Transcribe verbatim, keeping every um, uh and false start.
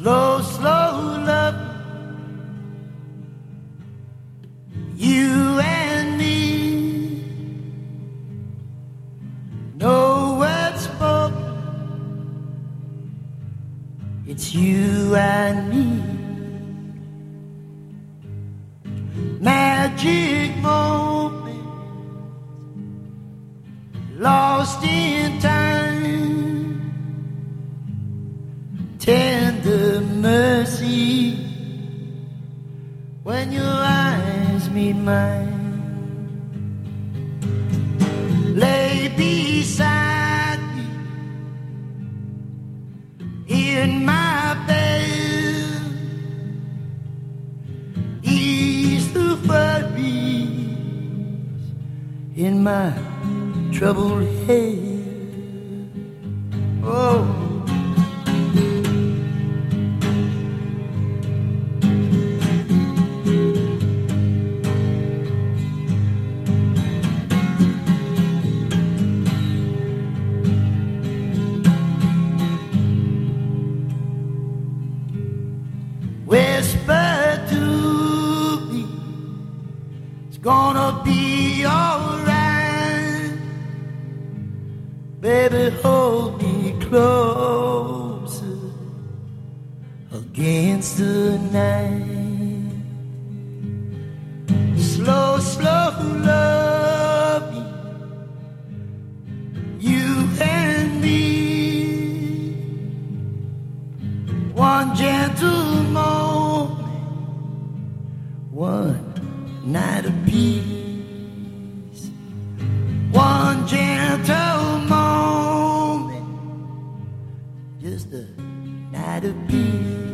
slow, slow love, you and me, no words spoken, it's you and me. Magic moment, lost in time, tender mercy when your eyes meet mine. Lay beside me in my bed, ease the worries in my troubled head. Oh, whisper to me, it's gonna be alright. Baby, hold me closer against the night. Slow, slow loving, you and me, one gentle moment, one night of peace, one gentle moment, just a night of peace.